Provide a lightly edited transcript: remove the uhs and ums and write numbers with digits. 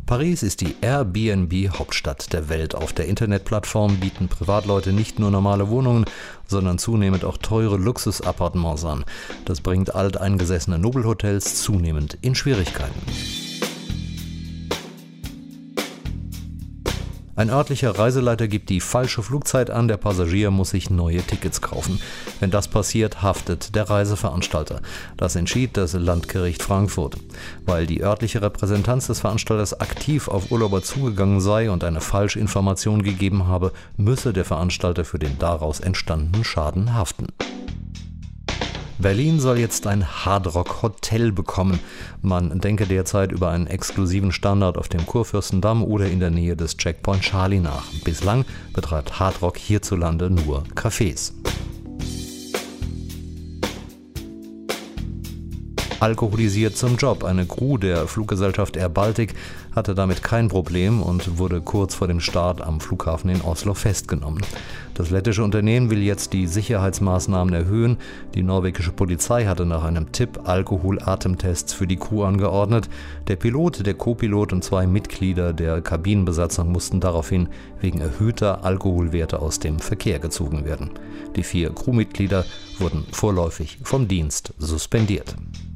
Paris ist die Airbnb-Hauptstadt der Welt. Auf der Internetplattform bieten Privatleute nicht nur normale Wohnungen, sondern zunehmend auch teure Luxusappartements an. Das bringt alteingesessene Nobelhotels zunehmend in Schwierigkeiten. Ein örtlicher Reiseleiter gibt die falsche Flugzeit an, der Passagier muss sich neue Tickets kaufen. Wenn das passiert, haftet der Reiseveranstalter. Das entschied das Landgericht Frankfurt. Weil die örtliche Repräsentanz des Veranstalters aktiv auf Urlauber zugegangen sei und eine Falschinformation gegeben habe, müsse der Veranstalter für den daraus entstandenen Schaden haften. Berlin soll jetzt ein Hardrock-Hotel bekommen. Man denke derzeit über einen exklusiven Standard auf dem Kurfürstendamm oder in der Nähe des Checkpoint Charlie nach. Bislang betreibt Hardrock hierzulande nur Cafés. Alkoholisiert zum Job. Eine Crew der Fluggesellschaft Air Baltic hatte damit kein Problem und wurde kurz vor dem Start am Flughafen in Oslo festgenommen. Das lettische Unternehmen will jetzt die Sicherheitsmaßnahmen erhöhen. Die norwegische Polizei hatte nach einem Tipp Alkohol-Atemtests für die Crew angeordnet. Der Pilot, der Co-Pilot und 2 Mitglieder der Kabinenbesatzung mussten daraufhin wegen erhöhter Alkoholwerte aus dem Verkehr gezogen werden. Die 4 Crewmitglieder wurden vorläufig vom Dienst suspendiert.